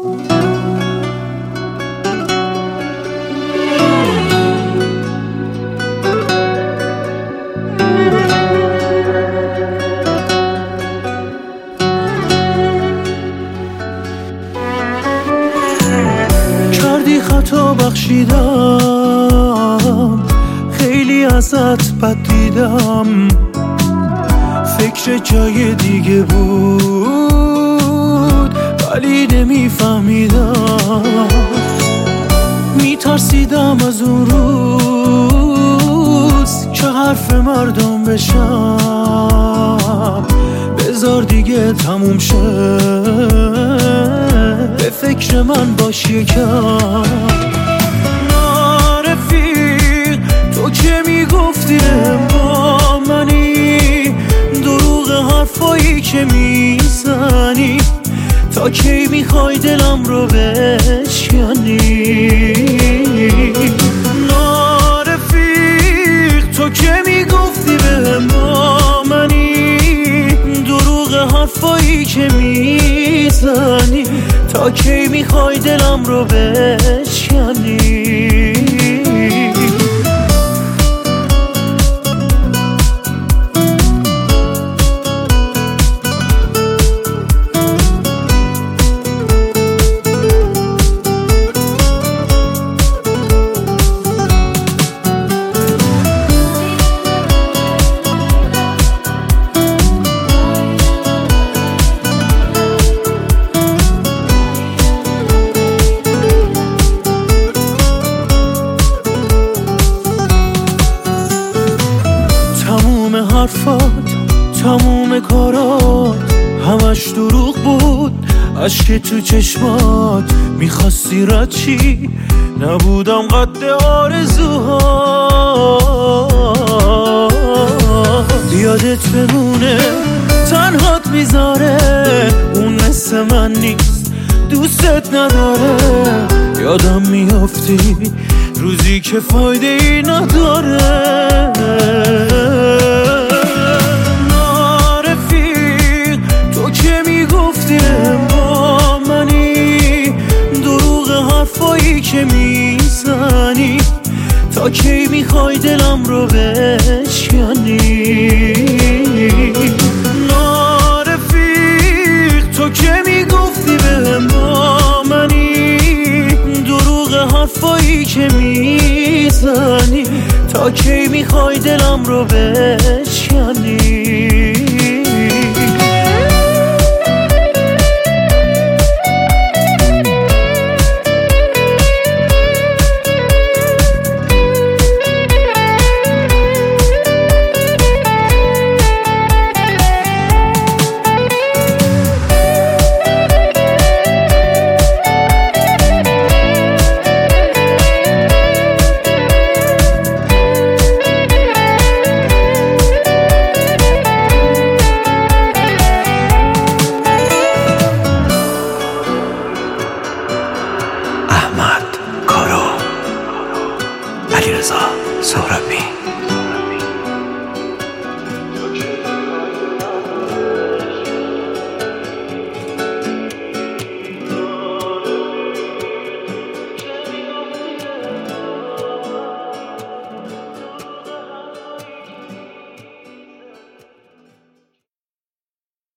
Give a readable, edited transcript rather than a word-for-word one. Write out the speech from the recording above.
کردی خطا بخشیدم، خیلی ازت بد دیدم، فکر جای دیگه بود ولی نمیفهمیدم. میترسیدم از اون روز که حرف مردم بشم، بذار دیگه تموم شه، به فکر من باش یکم. نارفیق تو که میگفتی با منی، دروغ حرفایی که میزنی، تا کی میخوای دلم رو بشکنی؟ نارفیق تو که میگفتی با منی، دروغ حرفایی که میزنی، تا کی میخوای دلم رو بشکنی؟ حرفات تموم کارات همش دروغ بود، اشک تو چشمات میخواستی رد چی، نبودم قد آرزوهات. یادت بمونه تنهات میذاره، اون مثل من نیست دوستت نداره. یادم میافتی روزی که فایده ای نداره. با منی دروغ حرفایی که میزنی، تا کی میخوای دلم رو بشکنی؟ نارفیق تو که میگفتی با منی، دروغ حرفایی که میزنی، تا کی میخوای دلم رو بشکنی؟